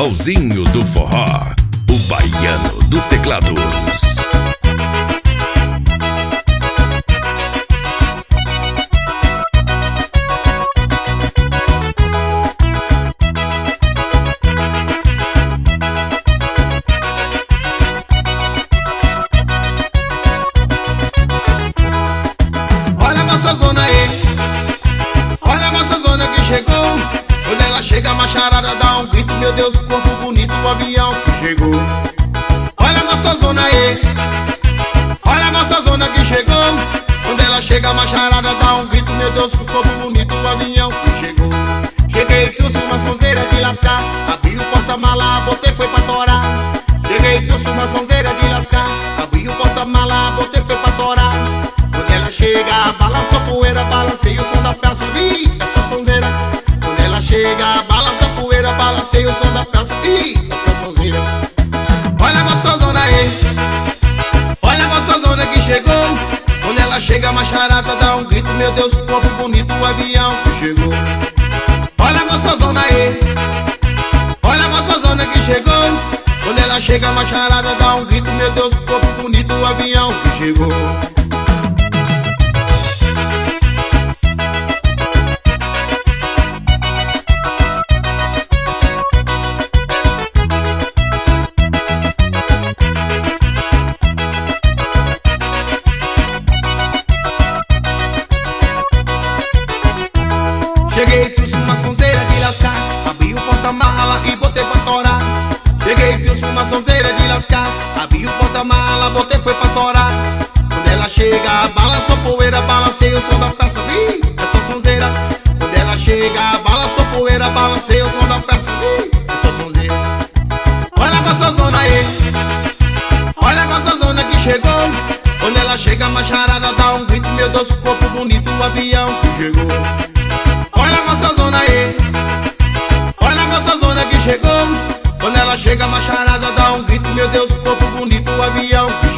Raulzinho do forró, o baiano dos teclados. Olha a nossa zona aí, olha a nossa zona que chegou. Quando ela chega a macharada dá um grito, meu Deus, o corpo bonito, o avião que chegou. Olha a nossa zona aí, olha a nossa zona que chegou. Quando ela chega a macharada dá um grito, meu Deus, o corpo bonito, o avião que chegou. Cheguei, trouxe uma sonzeira de lascar, abri o porta-mala, botei, foi pra torar. Cheguei, trouxe uma sonzeira de lascar, abri o porta-mala, botei, foi pra torar. Quando ela chega, balança a poeira, balancei o som da peça, essa sonzeira. Quando ela chega, balança a poeira, balancei o som da peça, essa sonzeira. Olha a nossa zona aí, olha a nossa zona que chegou. Quando ela chega, a macharada dá um grito, meu Deus, o corpo bonito, o avião que chegou. Olha a nossa zona aí, olha a nossa zona que chegou. Quando ela chega, a macharada dá um grito, meu Deus, o corpo bonito, o avião que chegou. Cheguei, trouxe uma sonzeira de lascar, abri o porta-mala e botei pra torar. Cheguei, trouxe uma sonzeira de lascar, abri o porta-mala, botei, foi pra torar. Quando ela chega, balançou poeira, balancei o som da peça, essa sonzeira. Quando ela chega, balançou poeira, balancei o som da peça, essa sonzeira. Olha a nossa zona aí, olha a nossa zona que chegou. Quando ela chega, a macharada dá um grito, meu Deus, o corpo bonito, o avião que chegou. Olha a nossa zona aí, olha a nossa zona que chegou. Quando ela chega, a macharada dá um grito, meu Deus, o corpo bonito, o avião que